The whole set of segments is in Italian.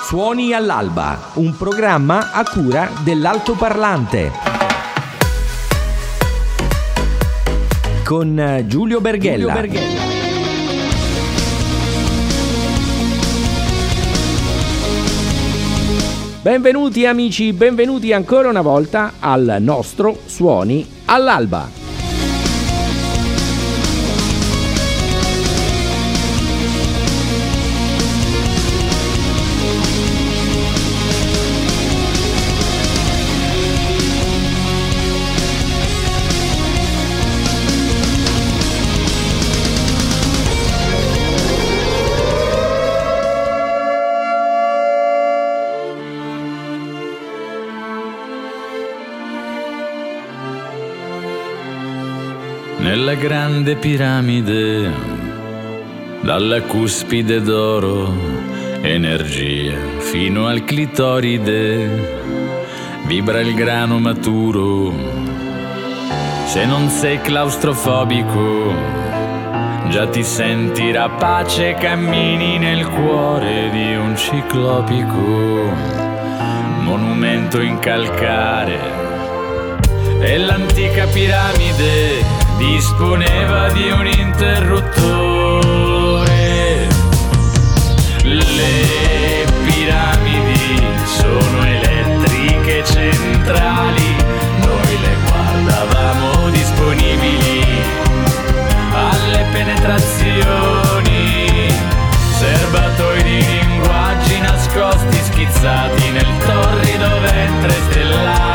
Suoni all'alba, un programma a cura dell'Altoparlante. Con Giulio Berghella. Benvenuti amici, benvenuti ancora una volta al nostro Suoni all'alba. Nella grande piramide, dalla cuspide d'oro, energia fino al clitoride, vibra il grano maturo. Se non sei claustrofobico, già ti senti rapace, cammini nel cuore di un ciclopico monumento in calcare. E l'antica piramide disponeva di un interruttore. Le piramidi sono elettriche centrali, noi le guardavamo disponibili alle penetrazioni, serbatoi di linguaggi nascosti schizzati nel torrido ventre stellare.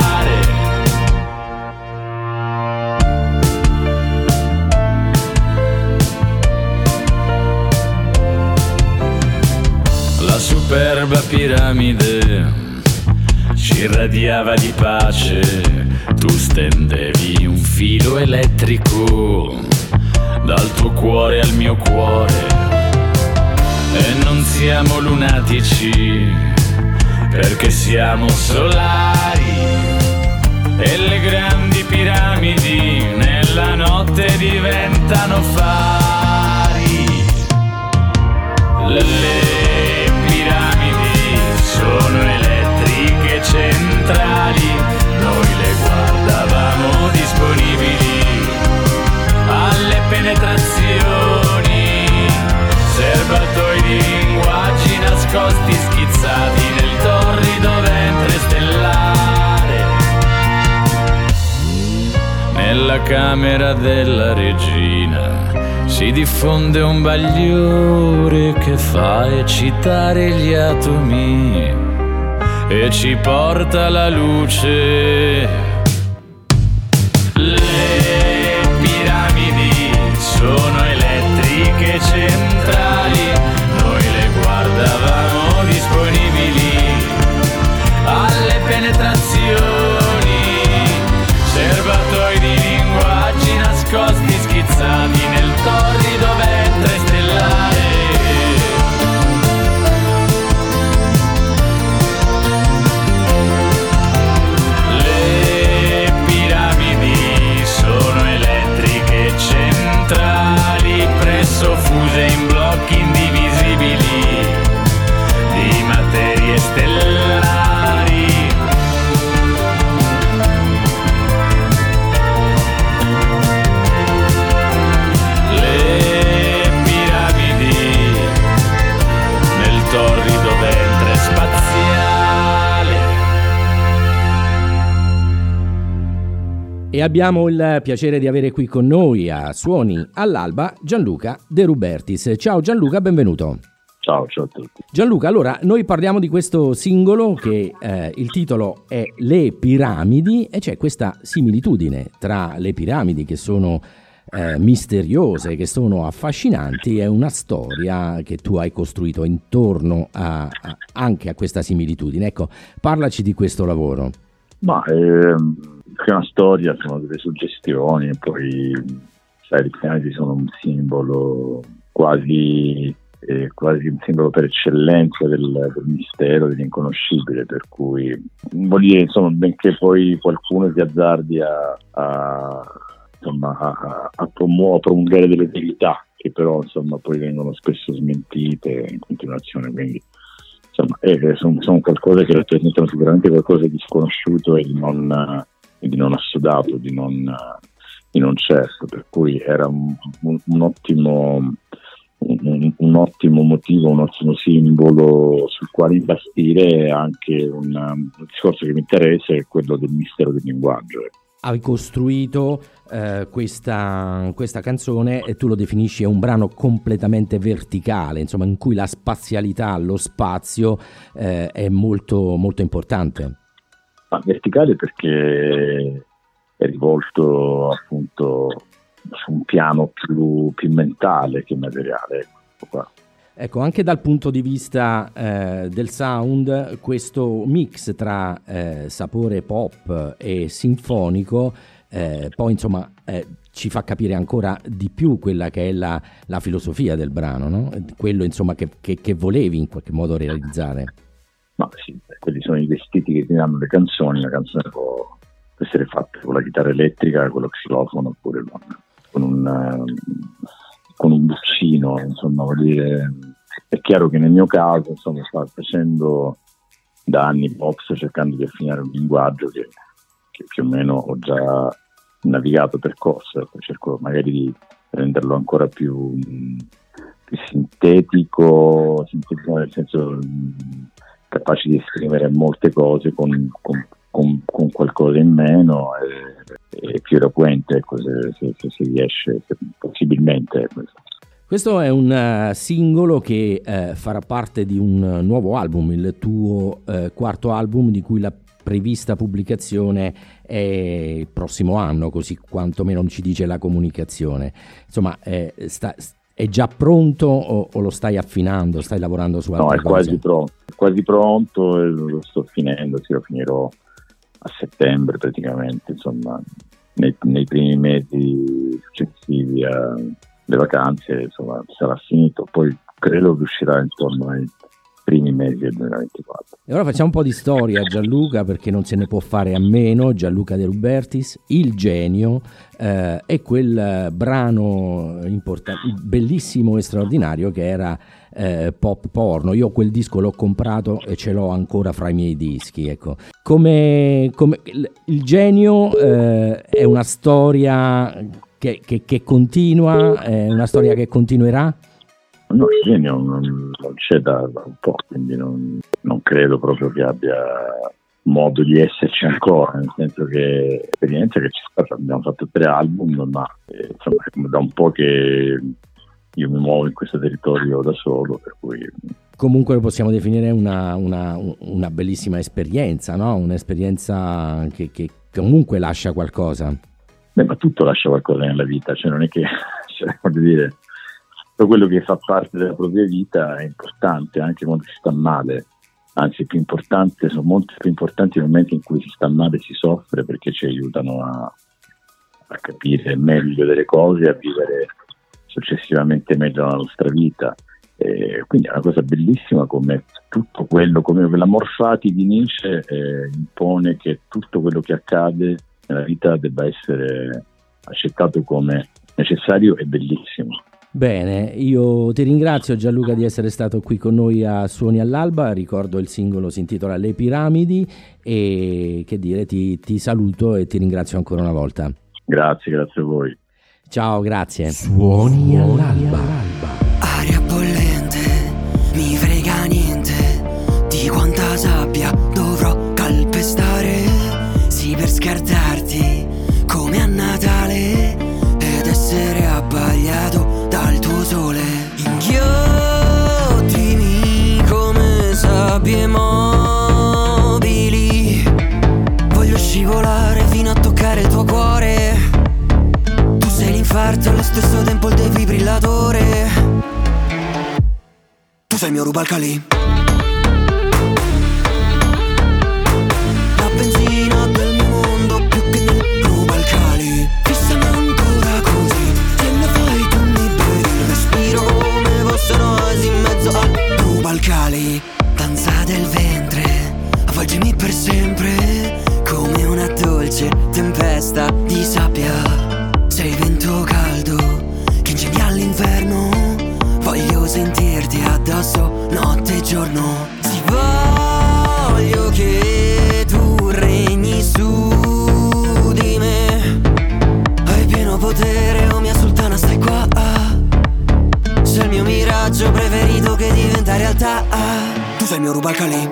La superba piramide ci irradiava di pace, tu stendevi un filo elettrico dal tuo cuore al mio cuore. E non siamo lunatici, perché siamo solari, e le grandi piramidi nella notte diventano fari. Le piramidi sono elettriche centrali, noi le guardavamo disponibili alle penetrazioni, serbatoi di linguaggi nascosti schizzati nel torrido ventre stellare. Nella camera della regina si diffonde un bagliore che fa eccitare gli atomi e ci porta alla luce. Le piramidi sono elettriche centrali, noi le guardavamo disponibili alle penetrazioni, serbatoi di linguaggi nascosti schizzati nel torrido ventre stellare. Le piramidi sono elettriche centrali, presso fuse in blocchi indivisibili di materie stellari. E abbiamo il piacere di avere qui con noi a Suoni all'alba Gianluca De Rubertis. Ciao Gianluca, benvenuto. Ciao a tutti. Gianluca, allora noi parliamo di questo singolo che il titolo è Le piramidi e c'è questa similitudine tra le piramidi che sono misteriose, che sono affascinanti, è una storia che tu hai costruito intorno anche a questa similitudine. Ecco, parlaci di questo lavoro. Ma è una storia, sono delle suggestioni, e poi sai, le piramidi sono un simbolo quasi un simbolo per eccellenza del mistero, dell'inconoscibile, per cui vuol dire, insomma, benché poi qualcuno si azzardi a promulgare delle verità che però insomma poi vengono spesso smentite in continuazione, quindi insomma, sono qualcosa che rappresentano sicuramente qualcosa di sconosciuto e di non assodato, di non certo, per cui era un ottimo motivo, un ottimo simbolo sul quale imbastire anche un discorso che mi interessa, è quello del mistero del linguaggio. Hai costruito questa canzone e tu lo definisci un brano completamente verticale, insomma, in cui la spazialità, lo spazio è molto, molto importante. Ma verticale perché è rivolto appunto su un piano più mentale che materiale. Ecco, anche dal punto di vista del sound, questo mix tra sapore pop e sinfonico poi insomma ci fa capire ancora di più quella che è la filosofia del brano, no? Quello insomma che volevi in qualche modo realizzare. Ma sì, quelli sono i vestiti che ti danno le canzoni. La canzone può essere fatta con la chitarra elettrica, con lo xilofono, oppure con un buccino, insomma, vuol dire. È chiaro che nel mio caso, insomma, sto facendo da anni box, cercando di affinare un linguaggio che più o meno ho già navigato, percorso, cerco magari di renderlo ancora più sintetico nel senso capace di esprimere molte cose con qualcosa in meno e più eloquente, ecco, se si riesce, possibilmente. Questo è un singolo che farà parte di un nuovo album, il tuo quarto album, di cui la prevista pubblicazione è il prossimo anno, così quantomeno ci dice la comunicazione. Insomma, è già pronto o lo stai affinando, stai lavorando su altre cose? No, è quasi pronto e lo sto finendo, lo finirò a settembre praticamente, insomma, nei primi mesi successivi alle vacanze, insomma, sarà finito, poi credo che uscirà intorno ai primi mesi del 2024. E ora facciamo un po' di storia, Gianluca, perché non se ne può fare a meno. Gianluca De Rubertis, Il Genio, è quel brano bellissimo e straordinario che era Pop Porno. Io quel disco l'ho comprato e ce l'ho ancora fra i miei dischi, ecco. Come Il Genio è una storia che continua, è una storia che continuerà? No, il genio non c'è da un po', quindi non credo proprio che abbia modo di esserci ancora, nel senso che l'esperienza che ci sta, abbiamo fatto 3 album, ma insomma da un po' che io mi muovo in questo territorio da solo, per cui. Comunque lo possiamo definire una bellissima esperienza, no? Un'esperienza che comunque lascia qualcosa. Beh, ma tutto lascia qualcosa nella vita, cioè non è che, voglio dire, tutto quello che fa parte della propria vita è importante anche quando si sta male, anzi sono molto più importanti i momenti in cui si sta male e si soffre, perché ci aiutano a capire meglio delle cose, a vivere successivamente meglio la nostra vita. Quindi è una cosa bellissima come tutto quello, come l'amor fati di Nietzsche impone che tutto quello che accade nella vita debba essere accettato come necessario e bellissimo. Bene, io ti ringrazio Gianluca di essere stato qui con noi a Suoni all'Alba. Ricordo il singolo si intitola Le Piramidi e che dire, ti saluto e ti ringrazio ancora una volta. Grazie a voi. Ciao, grazie. Suoni all'Alba. Aria bollente, mi frega niente di quanta sabbia dovrò calpestare, sì, per scartarti come a Natale ed essere abbagliato dal tuo sole. Inghiottimi come sabbie mobili, voglio scivolare fino a toccare il tuo cuore. Tu sei l'infarto e allo stesso tempo il defibrillatore. Tu sei il mio Rubalcali, la benzina del mio mondo più che del Rubalcali. Fissami ancora così, se lo fai tu mi bevi il respiro come fosse un'oasi in mezzo a Rubalcali. Danza del ventre, avvolgimi per sempre come una dolce tempesta di sabbia. Sei vento caldo che incendia l'inverno, voglio sentirti addosso notte e giorno. Si Voglio che tu regni su di me. Hai pieno potere, oh mia sultana, stai qua. Sei il mio miraggio preferito che diventa realtà. Tu sei il mio Rubalcali.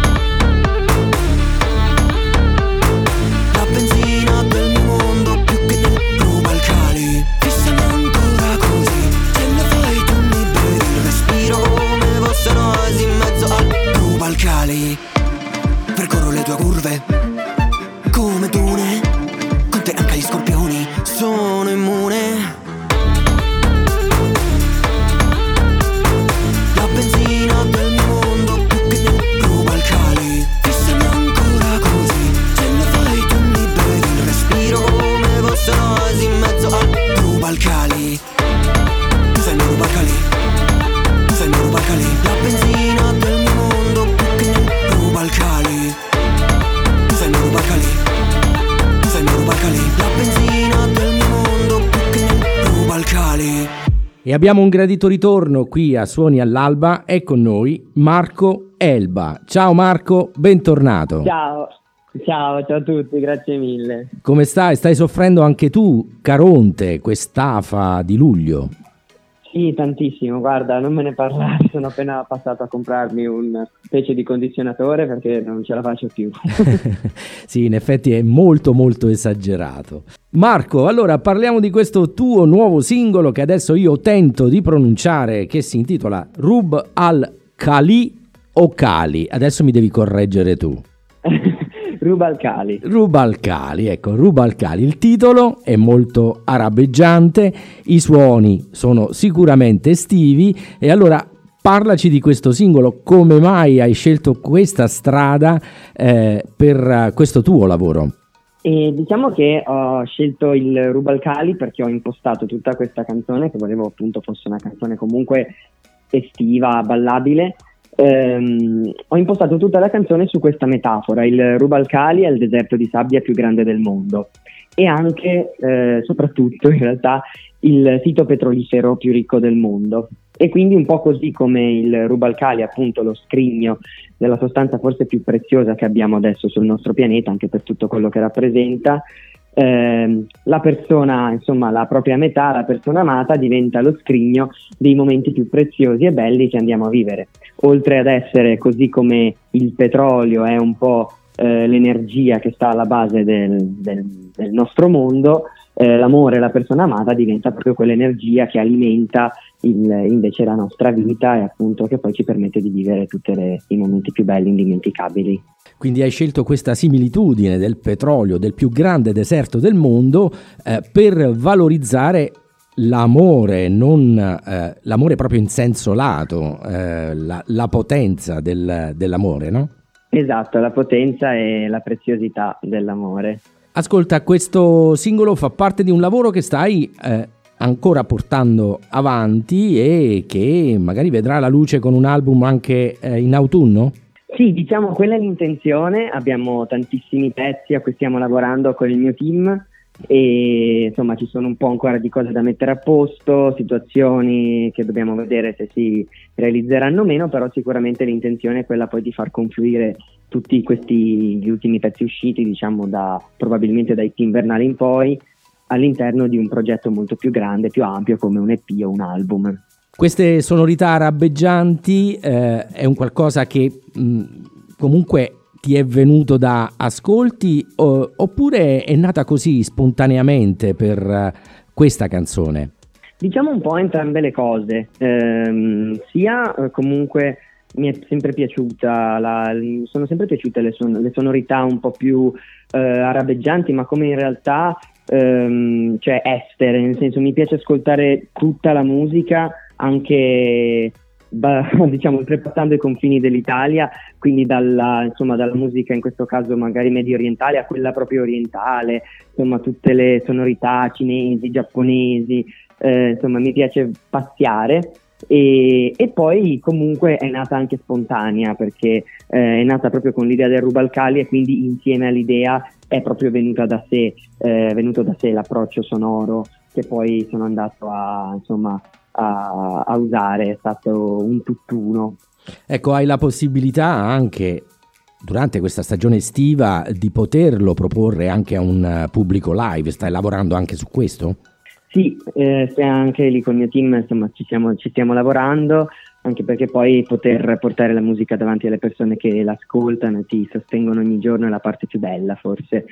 La benzina del mio mondo più che nel Rubalcali. Fissami ancora così, se ne fai tu mi bevi il respiro come fosse un'oasi in mezzo al Rubalcali. Percorro le tue curve come dune, con te anche gli scorpioni sono immune. La benzina del mio mondo più che nel Rubalcali. Fissami ancora così, se ne fai tu mi bevi il respiro come fosse un'oasi in mezzo al Rubalcali. Tu sei il mio Rubalcali, tu sei il mio Rubalcali. La benzina del mio mondo più che nel Rubalcali. Tu sei il mio Rubalcali, tu sei il mio Rubalcali. La benzina del mio mondo più che nel Rubalcali. E abbiamo un gradito ritorno qui a Suoni all'Alba, è con noi Marco Elba. Ciao Marco, bentornato. Ciao a tutti, grazie mille. Come stai? Stai soffrendo anche tu, Caronte, quest'afa di luglio? Sì, tantissimo, guarda, non me ne parlare, sono appena passato a comprarmi una specie di condizionatore perché non ce la faccio più. Sì, in effetti è molto molto esagerato. Marco, allora parliamo di questo tuo nuovo singolo che adesso io tento di pronunciare, che si intitola Rub al-Khali o Cali. Adesso mi devi correggere tu. Rubalcali. Rubalcali, ecco, Rubalcali. Il titolo è molto arabeggiante, i suoni sono sicuramente estivi e allora parlaci di questo singolo, come mai hai scelto questa strada per questo tuo lavoro? E diciamo che ho scelto il Rubalcali perché ho impostato tutta questa canzone, che volevo appunto fosse una canzone comunque estiva, ballabile. Ho impostato tutta la canzone su questa metafora: il Rubalcali è il deserto di sabbia più grande del mondo e anche, soprattutto in realtà, il sito petrolifero più ricco del mondo. E quindi un po' così come il Rubalcali, appunto lo scrigno della sostanza forse più preziosa che abbiamo adesso sul nostro pianeta, anche per tutto quello che rappresenta, la persona, insomma la propria metà, la persona amata, diventa lo scrigno dei momenti più preziosi e belli che andiamo a vivere. Oltre ad essere, così come il petrolio è un po' l'energia che sta alla base del nostro mondo, l'amore e la persona amata diventa proprio quell'energia che alimenta invece la nostra vita e appunto che poi ci permette di vivere tutti i momenti più belli, indimenticabili. Quindi hai scelto questa similitudine del petrolio, del più grande deserto del mondo, per valorizzare l'amore, non l'amore proprio in senso lato, la potenza dell'amore, no? Esatto, la potenza e la preziosità dell'amore. Ascolta, questo singolo fa parte di un lavoro che stai ancora portando avanti e che magari vedrà la luce con un album anche in autunno? Sì, diciamo quella è l'intenzione, abbiamo tantissimi pezzi a cui stiamo lavorando con il mio team e insomma ci sono un po' ancora di cose da mettere a posto, situazioni che dobbiamo vedere se si realizzeranno o meno, però sicuramente l'intenzione è quella poi di far confluire tutti gli ultimi pezzi usciti, diciamo probabilmente dai invernali in poi, all'interno di un progetto molto più grande, più ampio, come un EP o un album. Queste sonorità arabeggianti è un qualcosa che comunque ti è venuto da ascolti oppure è nata così spontaneamente per questa canzone? Diciamo un po' entrambe le cose, sia comunque mi è sempre piaciuta, sono sempre piaciute le sonorità un po' più arabeggianti, ma come in realtà cioè estere, nel senso mi piace ascoltare tutta la musica, anche diciamo oltrepassando i confini dell'Italia, quindi dalla musica in questo caso magari medio orientale a quella proprio orientale, insomma tutte le sonorità cinesi, giapponesi, insomma mi piace spaziare. E poi comunque è nata anche spontanea perché è nata proprio con l'idea del Rubalcali e quindi insieme all'idea è proprio venuto da sé l'approccio sonoro che poi sono andato a usare, è stato un tutt'uno. Ecco, hai la possibilità anche durante questa stagione estiva di poterlo proporre anche a un pubblico live, stai lavorando anche su questo? Sì, anche lì con il mio team insomma ci stiamo lavorando, anche perché poi poter portare la musica davanti alle persone che l'ascoltano e ti sostengono ogni giorno è la parte più bella forse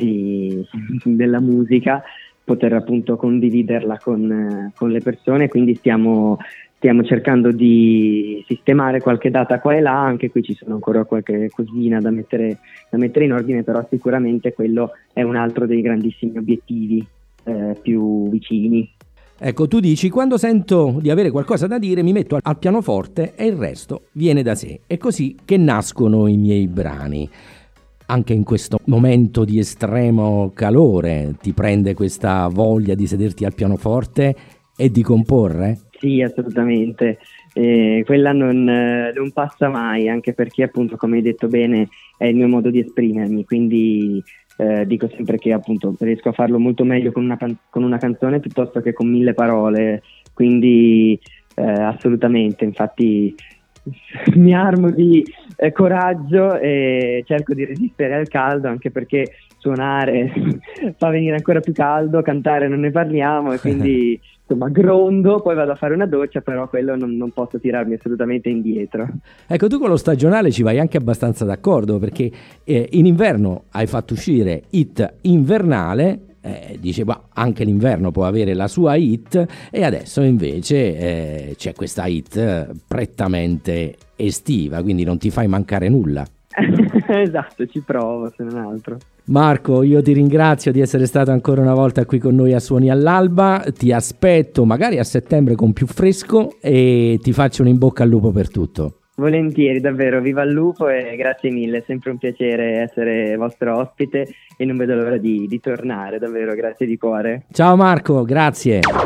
della musica, poter appunto condividerla con le persone, quindi stiamo cercando di sistemare qualche data qua e là, anche qui ci sono ancora qualche cosina da mettere in ordine, però sicuramente quello è un altro dei grandissimi obiettivi più vicini. Ecco, tu dici, quando sento di avere qualcosa da dire mi metto al pianoforte e il resto viene da sé. È così che nascono i miei brani. Anche in questo momento di estremo calore ti prende questa voglia di sederti al pianoforte e di comporre? Sì, assolutamente. Quella non passa mai, anche perché appunto, come hai detto bene, è il mio modo di esprimermi, quindi dico sempre che appunto riesco a farlo molto meglio con una canzone piuttosto che con 1000 parole, quindi assolutamente, infatti mi armo di coraggio e cerco di resistere al caldo, anche perché suonare fa venire ancora più caldo, cantare non ne parliamo, e quindi insomma grondo, poi vado a fare una doccia, però quello non posso tirarmi assolutamente indietro. Ecco, tu con lo stagionale ci vai anche abbastanza d'accordo, perché in inverno hai fatto uscire hit invernale, dice anche l'inverno può avere la sua hit, e adesso invece c'è questa hit prettamente estiva, quindi non ti fai mancare nulla. Esatto, ci provo se non altro. Marco, io ti ringrazio di essere stato ancora una volta qui con noi a Suoni all'Alba, ti aspetto magari a settembre con più fresco e ti faccio un in bocca al lupo per tutto. Volentieri, davvero, viva il lupo e grazie mille, è sempre un piacere essere vostro ospite e non vedo l'ora di tornare, davvero, grazie di cuore. Ciao Marco, grazie. 5,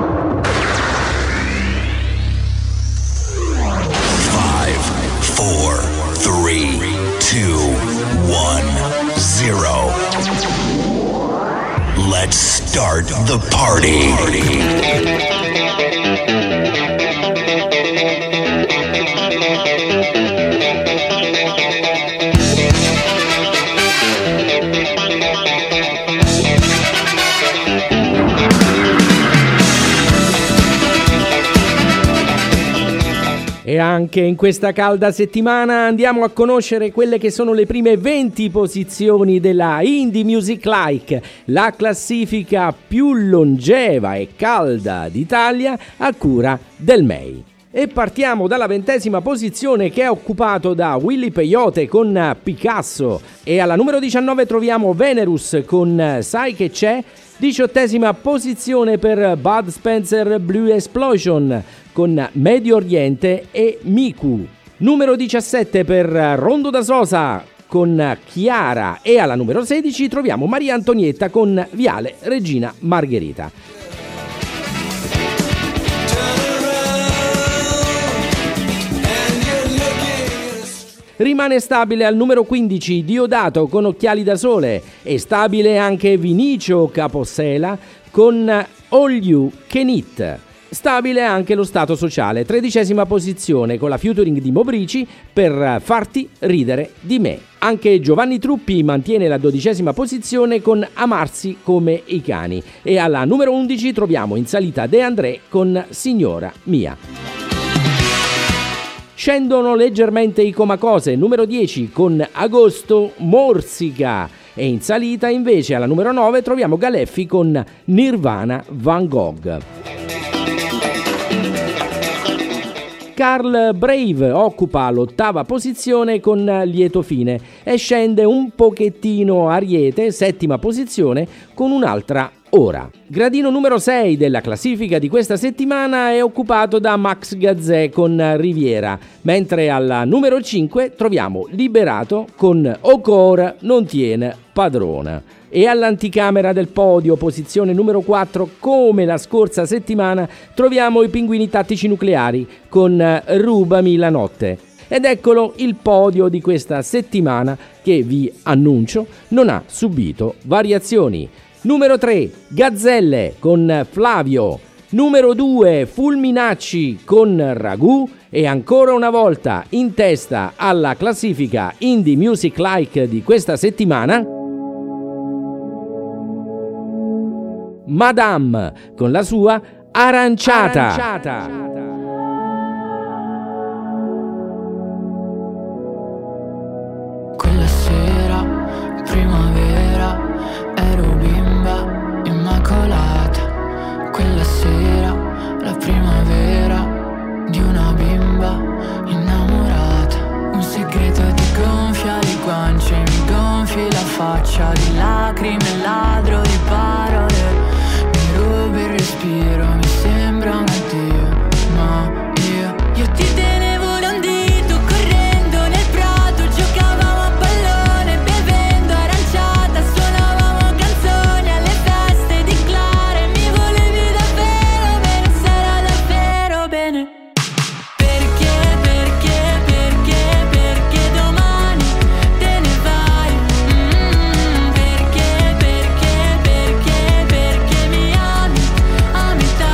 4, 3, 2, 1, 0. Let's start the party. E anche in questa calda settimana andiamo a conoscere quelle che sono le prime 20 posizioni della Indie Music Like, la classifica più longeva e calda d'Italia a cura del MEI. E partiamo dalla 20ª posizione, che è occupato da Willy Peyote con Picasso, e alla numero 19 troviamo Venerus con Sai che c'è. 18ª posizione per Bud Spencer Blue Explosion con Medio Oriente e Miku. Numero 17 per Rondo da Sosa con Chiara, e alla numero 16 troviamo Maria Antonietta con Viale Regina Margherita. Rimane stabile al numero 15 Diodato con Occhiali da Sole, e stabile anche Vinicio Capossela con All You Can Eat. Stabile anche lo Stato Sociale, 13ª posizione con la featuring di Mobrici per Farti ridere di me. Anche Giovanni Truppi mantiene la 12ª posizione con Amarsi come i cani, e alla numero 11 troviamo in salita De André con Signora mia. Scendono leggermente i Comacose, numero 10 con Agosto Morsica, e in salita invece alla numero 9 troviamo Galeffi con Nirvana Van Gogh. Carl Brave occupa l'8ª posizione con Lieto fine, e scende un pochettino Ariete, 7ª posizione con Un'altra ora. Gradino numero 6 della classifica di questa settimana è occupato da Max Gazzè con Riviera, mentre alla numero 5 troviamo Liberato con Ocor non tiene padrona. E all'anticamera del podio, posizione numero 4, come la scorsa settimana, troviamo i Pinguini Tattici Nucleari con Rubami la notte. Ed eccolo il podio di questa settimana, che vi annuncio non ha subito variazioni. Numero 3, Gazzelle con Flavio. Numero 2 Fulminacci con Ragù, e ancora una volta in testa alla classifica Indie Music Like di questa settimana Madame con la sua Aranciata. Quella sera, primavera, ero bimba immacolata. Quella sera, la primavera di una bimba innamorata. Un segreto ti gonfia le guance, mi gonfi la faccia di lacrime, ladro di parole. Mi rubi il respiro, mi sembra un addio, ma io ti tenevo da un dito, correndo nel prato, giocavamo a pallone, bevendo aranciata, suonavamo canzoni alle feste di Clara, e mi volevi davvero bene, sarà davvero bene. Perché domani te ne vai? Perché mi ami a metà?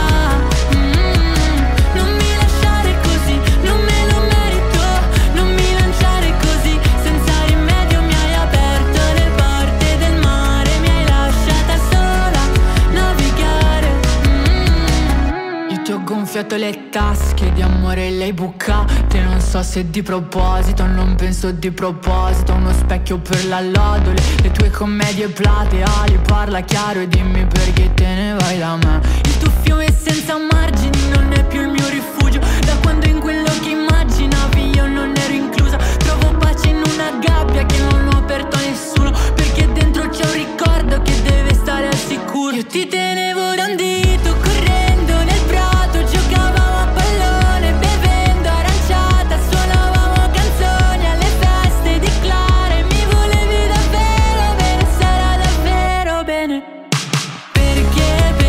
Non mi lasciare così, non me lo merito, non mi lanciare così, senza rimedio mi hai aperto le porte del mare, mi hai lasciata sola navigare. Io ti ho gonfiato le tasche di amore, le hai bucate, non so se di proposito, non penso di proposito. Uno specchio per la lodole, le tue commedie plateali, parla chiaro e dimmi perché te ne vai da me. Il tuo fiume senza margini non è più il mio rifugio, da quando in quello che immaginavi io non ero inclusa. Trovo pace in una gabbia che non ho aperto a nessuno, perché dentro c'è un ricordo che deve stare al sicuro. Io ti tenevo da un dito, correndo nel prato, giocavamo a pallone, bevendo aranciata, suonavamo canzoni alle feste di Clara, e mi volevi davvero bene, sarà davvero bene. Perché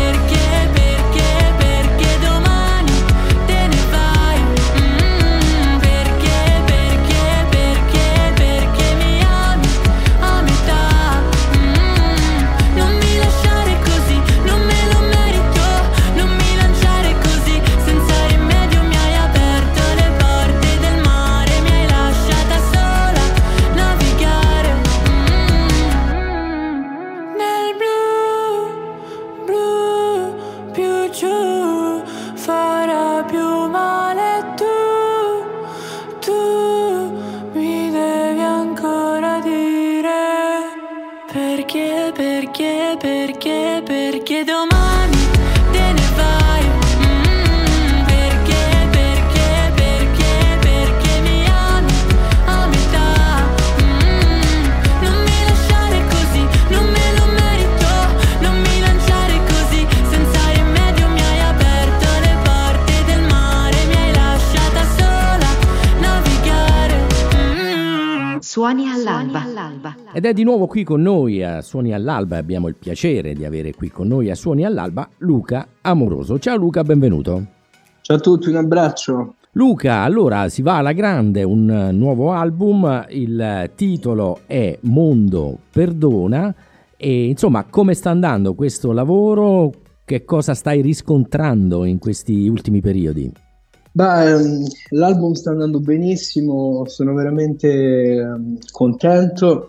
domani te ne vai? Perché mi ami a metà? Non mi lasciare così, non me lo merito, non mi lanciare così, senza rimedio mi hai aperto le porte del mare, mi hai lasciata sola navigare nel blu, più giù farà più male. Tu mi devi ancora dire perché domani te ne vai? Perché mi ami a metà? Non mi lasciare così, non me lo merito, non mi lanciare così, senza rimedio mi hai aperto le porte del mare, mi hai lasciata sola navigare. Suoni all'alba. Ed è di nuovo qui con noi a Suoni all'Alba, abbiamo il piacere di avere qui con noi a Suoni all'Alba Luca Amoroso. Ciao Luca, benvenuto. Ciao a tutti, un abbraccio. Luca, allora si va alla grande, un nuovo album, il titolo è Mondo Perdona, e insomma come sta andando questo lavoro, che cosa stai riscontrando in questi ultimi periodi? L'album sta andando benissimo, sono veramente contento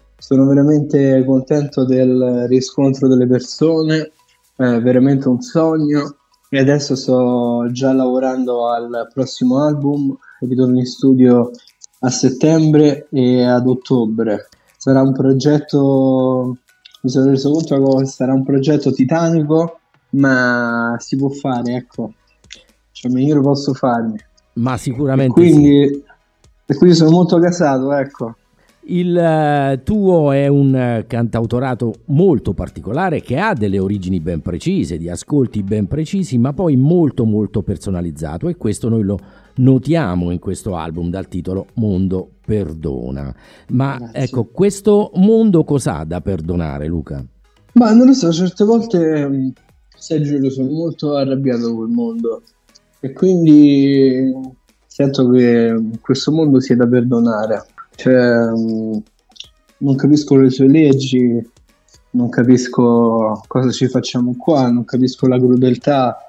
del riscontro delle persone, è veramente un sogno, e adesso sto già lavorando al prossimo album, ritorno in studio a settembre e ad ottobre. Sarà un progetto, mi sono reso conto che sarà un progetto titanico, ma si può fare, ecco. Cioè, io lo posso fare. Ma sicuramente quindi sono molto gasato, ecco. Il tuo è un cantautorato molto particolare, che ha delle origini ben precise, di ascolti ben precisi, ma poi molto molto personalizzato, e questo noi lo notiamo in questo album dal titolo Mondo Perdona. Ma grazie. Ecco, questo mondo cos'ha da perdonare, Luca? Ma non lo so, certe volte, Sergio, sono molto arrabbiato col mondo, e quindi sento che questo mondo sia da perdonare. Cioè, non capisco le sue leggi, non capisco cosa ci facciamo qua, non capisco la crudeltà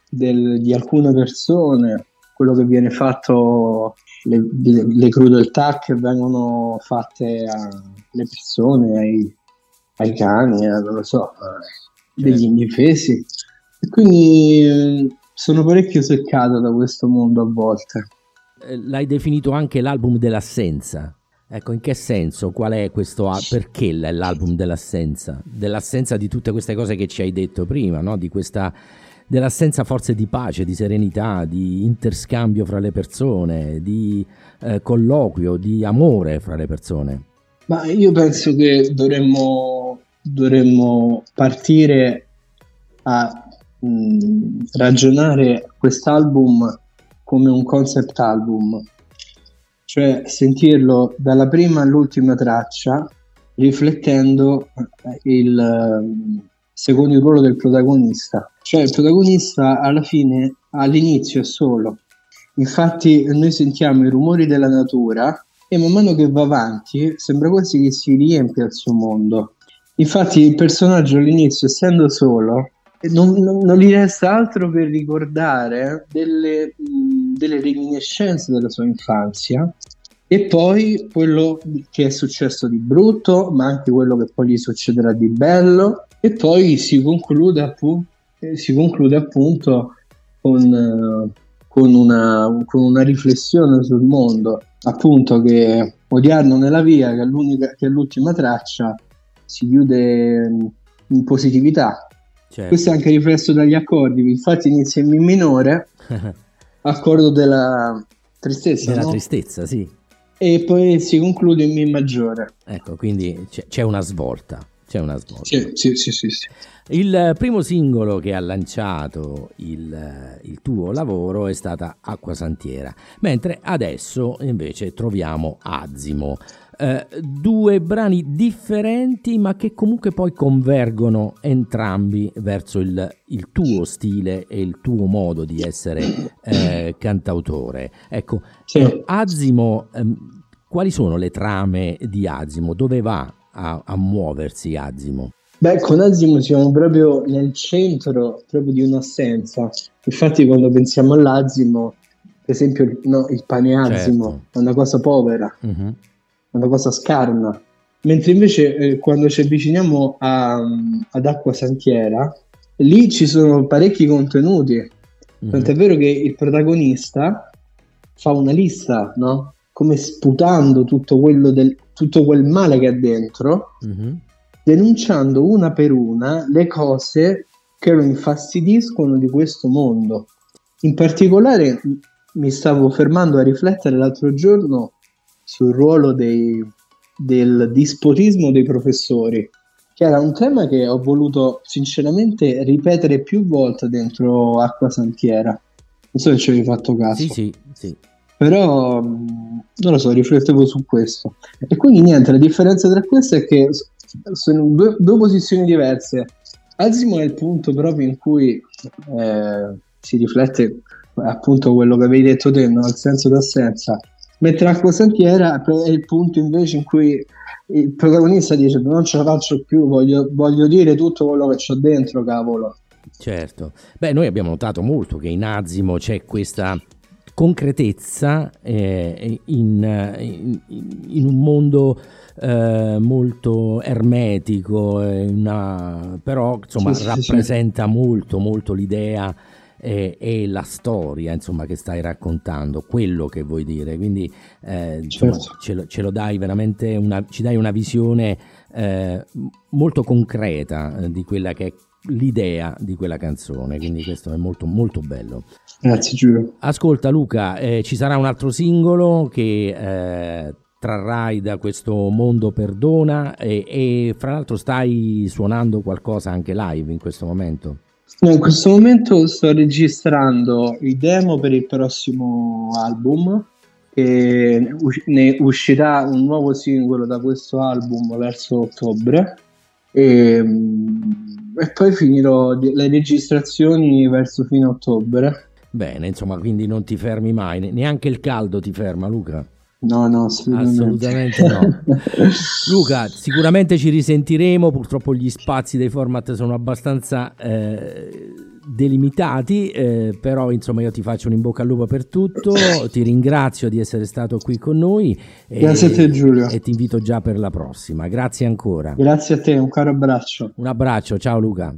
di alcune persone, quello che viene fatto, le crudeltà che vengono fatte alle persone, ai cani, non lo so, degli indifesi. E quindi sono parecchio seccato da questo mondo a volte. L'hai definito anche l'album dell'assenza. Ecco, in che senso? Qual è questo? Perché l'album dell'assenza? Dell'assenza di tutte queste cose che ci hai detto prima, no? Dell'assenza forse di pace, di serenità, di interscambio fra le persone, di colloquio, di amore fra le persone. Ma io penso che dovremmo partire a ragionare quest'album come un concept album, cioè sentirlo dalla prima all'ultima traccia, riflettendo secondo il ruolo del protagonista. Cioè il protagonista alla fine, all'inizio è solo. Infatti noi sentiamo i rumori della natura e man mano che va avanti sembra quasi che si riempia il suo mondo. Infatti il personaggio all'inizio, essendo solo, non gli resta altro per ricordare delle reminiscenze della sua infanzia e poi quello che è successo di brutto, ma anche quello che poi gli succederà di bello, e poi si conclude appunto con una riflessione sul mondo, appunto, che Odiarno nella via, che è l'ultima traccia, si chiude in positività. Certo. Questo è anche riflesso dagli accordi, infatti inizia in Mi minore, accordo della tristezza, della no? tristezza, sì. E poi si conclude in Mi maggiore. Ecco, quindi c'è una svolta. C'è una svolta. Sì. Il primo singolo che ha lanciato il tuo lavoro è stata Acquasantiera, mentre adesso invece troviamo Azimo. Due brani differenti ma che comunque poi convergono entrambi verso il tuo stile e il tuo modo di essere cantautore. Ecco, Sì. Azimo, quali sono le trame di Azimo? Dove va a muoversi Azimo? Beh, con Azimo siamo proprio nel centro proprio di un'assenza. Infatti quando pensiamo all'Azimo, per esempio il pane Azimo, Certo. è una cosa povera, Mhm. una cosa scarna, mentre invece quando ci avviciniamo ad Acquasantiera, lì ci sono parecchi contenuti, tant'è vero che il protagonista fa una lista, no? Come sputando tutto quel male che ha dentro, Mhm. denunciando una per una le cose che lo infastidiscono di questo mondo. In particolare mi stavo fermando a riflettere l'altro giorno sul ruolo del dispotismo dei professori, che era un tema che ho voluto sinceramente ripetere più volte dentro Acquasantiera. Non so se ci avevi fatto caso. Sì. Però non lo so, riflettevo su questo. E quindi niente, la differenza tra queste è che sono due posizioni diverse. Azimo è il punto proprio in cui si riflette appunto quello che avevi detto te, no? Il senso d'assenza. Mentre Acquasantiera è il punto invece in cui il protagonista dice: non ce la faccio più, voglio dire tutto quello che c'ho dentro, cavolo. Certo. Beh, noi abbiamo notato molto che in Azimo c'è questa concretezza in un mondo molto ermetico, però insomma Sì. rappresenta molto l'idea e la storia, insomma, che stai raccontando, quello che vuoi dire, quindi insomma, ce lo dai veramente ci dai una visione molto concreta di quella che è l'idea di quella canzone, quindi questo è molto bello. Grazie, giuro. Ascolta Luca, ci sarà un altro singolo che trarrai da questo Mondo Perdona e fra l'altro stai suonando qualcosa anche live in questo momento? No, in questo momento sto registrando il demo per il prossimo album, e ne uscirà un nuovo singolo da questo album verso ottobre e poi finirò le registrazioni verso fine ottobre. Bene, insomma, quindi non ti fermi mai, neanche il caldo ti ferma, Luca? No, assolutamente no. Luca, sicuramente ci risentiremo, purtroppo gli spazi dei format sono abbastanza delimitati, però insomma io ti faccio un in bocca al lupo per tutto, ti ringrazio di essere stato qui con noi. Grazie a te, Giulio. E ti invito già per la prossima. Grazie ancora. Grazie a te, un caro abbraccio. Un abbraccio, ciao Luca.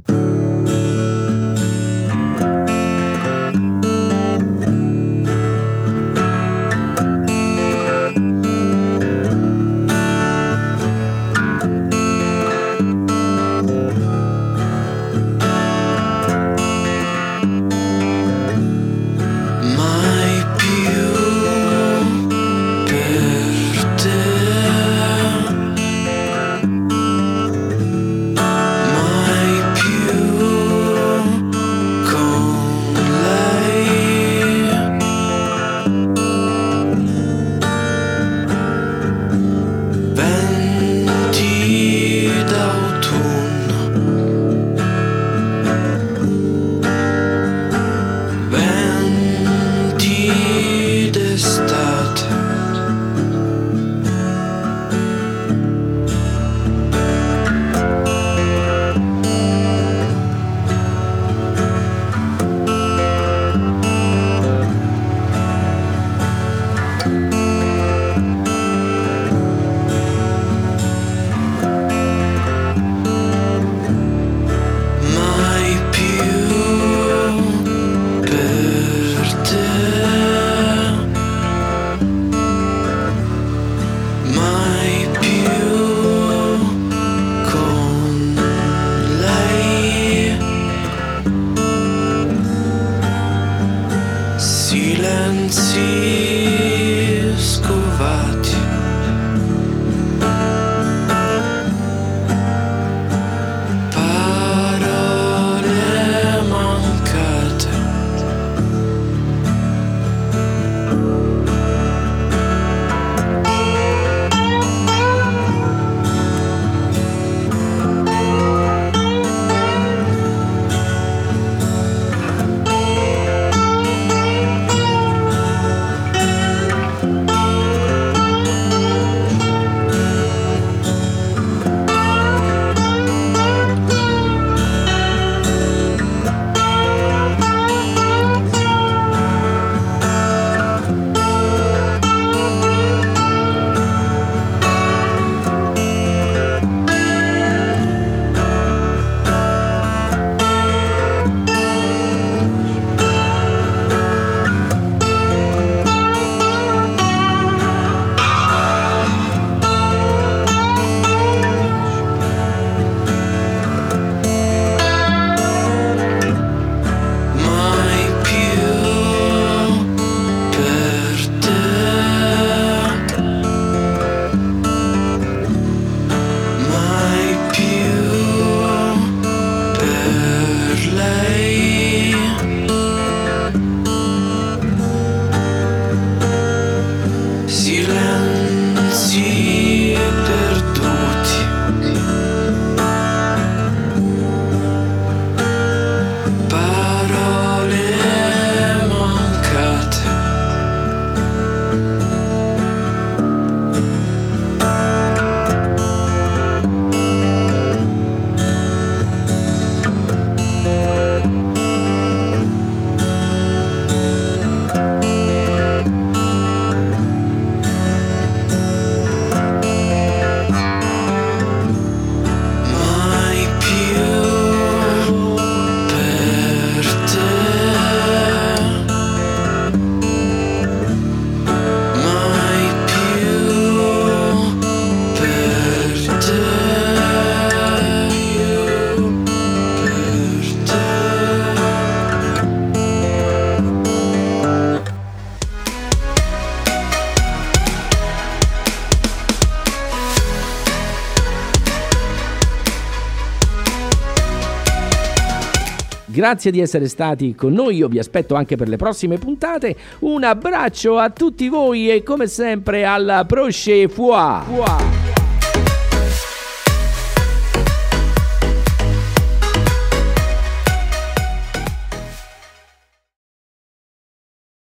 Grazie di essere stati con noi, io vi aspetto anche per le prossime puntate. Un abbraccio a tutti voi e come sempre alla prochaine fois.